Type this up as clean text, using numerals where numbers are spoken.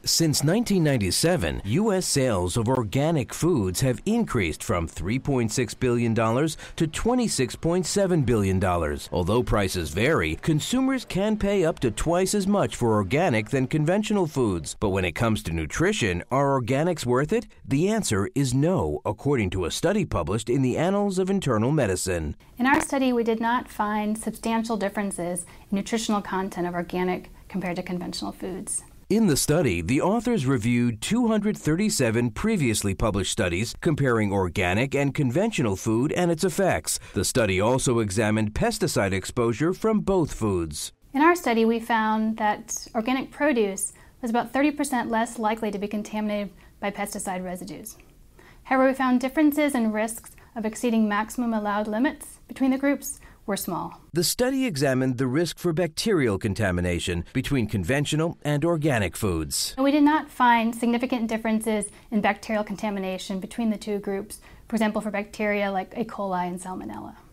Since 1997, U.S. sales of organic foods have increased from $3.6 billion to $26.7 billion. Although prices vary, consumers can pay up to twice as much for organic than conventional foods. But when it comes to nutrition, are organics worth it? The answer is no, according to a study published in the Annals of Internal Medicine. In our study, we did not find substantial differences in nutritional content of organic compared to conventional foods. In the study, the authors reviewed 237 previously published studies comparing organic and conventional food and its effects. The study also examined pesticide exposure from both foods. In our study, we found that organic produce was about 30% less likely to be contaminated by pesticide residues. However, we found differences in risks of exceeding maximum allowed limits between the groups were small. The study examined the risk for bacterial contamination between conventional and organic foods. We did not find significant differences in bacterial contamination between the two groups, for example, for bacteria like E. coli and Salmonella.